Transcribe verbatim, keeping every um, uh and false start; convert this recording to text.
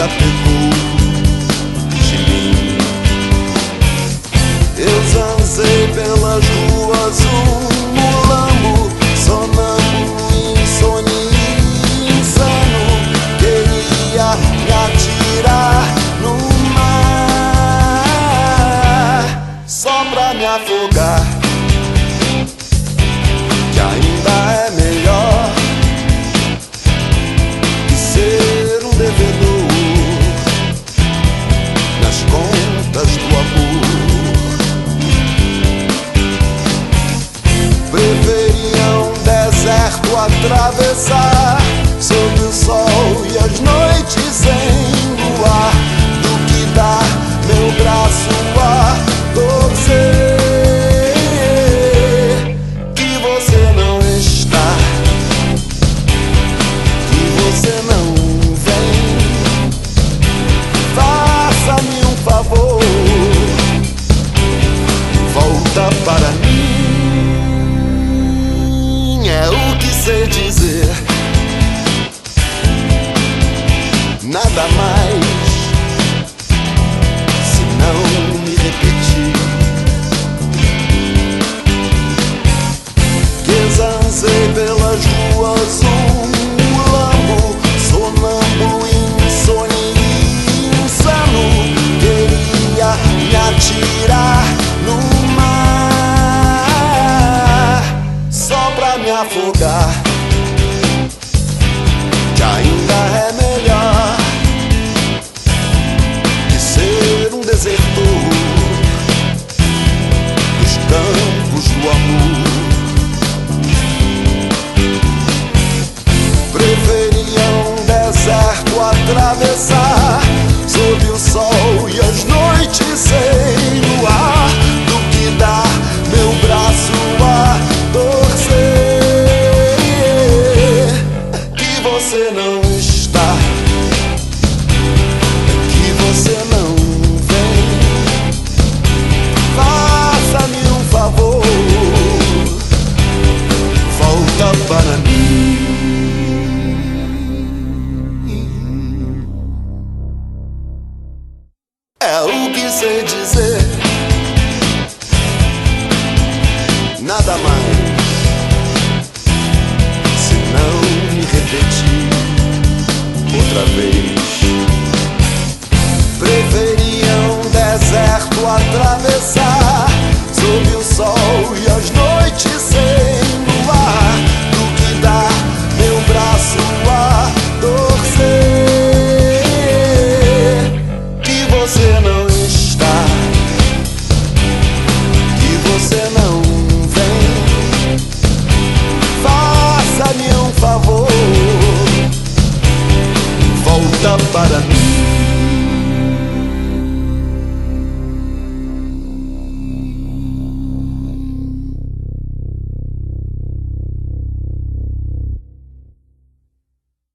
desapegou de mim. Eu zanzei pelas ruas um mulambo, sonâmbulo, insônia, insano. Queria me atirar no mar só pra me afogar, que ainda é melhor que ser um devedor nas contas do amor. Preferia um deserto atravessar sob o sol e as noites sem luar do que dar meu braço a torcer. Que você não está, que você não vem. Faça-me um favor, volta para mim. É o que sei dizer, nada mais, se não me repetir. Que zanzei pelas ruas um mulambo, sonâmbulo, insônia, insano. Queria me atirar no mar só pra me afogar, que ainda é melhor que ser um desertor dos campos do amor. Preferia um deserto atravessar sob o sol e as noites sem luar do que dar meu braço a torcer. Que você não está, que você não vem. Faça-me um favor, volta para mim.